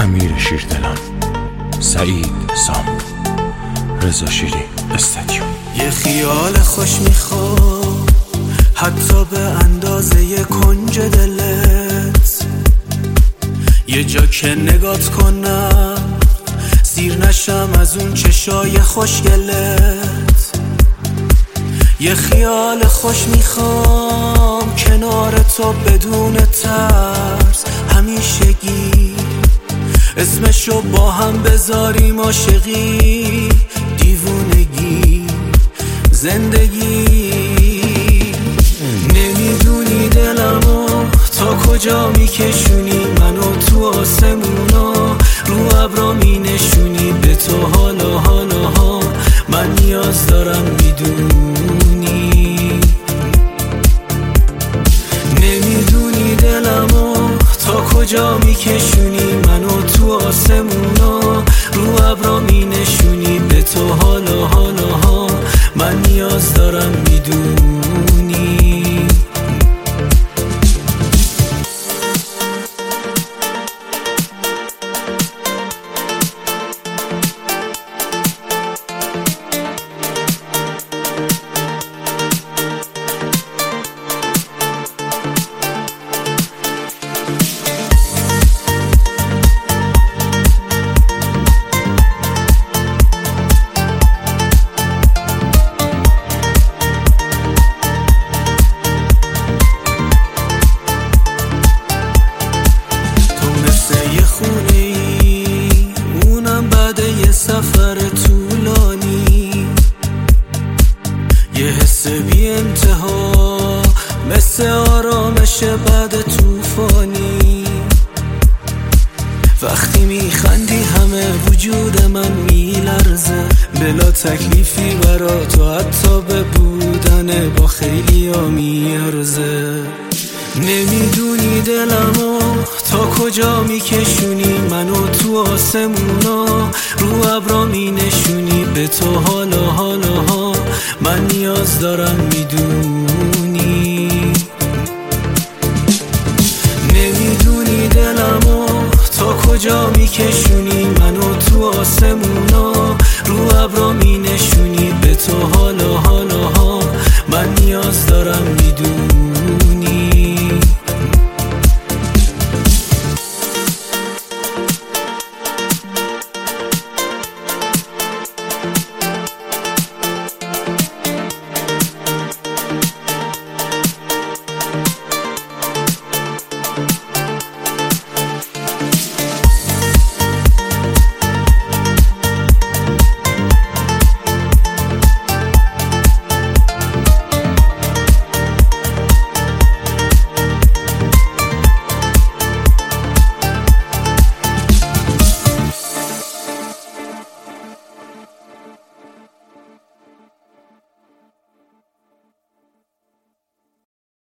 امیر شیردلان، سعید سام، رضا شیری استدیو. یه خیال خوش میخوام حتی به اندازه کنج دلت، یه جا که نگات کنم سیر نشم از اون چشای خوشگلت. یه خیال خوش میخوام کنار تو بدون ترس همیشگی، اسمشو با هم بذاریم عاشقی، دیوونگی، زندگی. نمیدونی دلمو تا کجا میکشونی، منو تو آسمونا رو ابرا مینشونی. به تو حالا حالا ها من نیاز دارم میدونی. نمیدونی دلمو تا کجا میکشونی، منو تو آسمونا رو ابرا مینشونی. به تو حالا حالا ها من نیاز دارم میدونی. سفر طولانی، یه حس بی انتها مثل آرامش بعد طوفانی. وقتی میخندی همه وجود من میلرزه، بلا تکلیفی برا تو حتی به بودن با خیلی ها میارزه. نمیدونی دلمو تا کجا میکشونی، منو تو آسمونا رو ابرا مینشونی. به تو حالا حالا ها من نیاز دارم میدونی. نمیدونی دلمو تا کجا میکشونی، منو تو آسمونا رو ابرا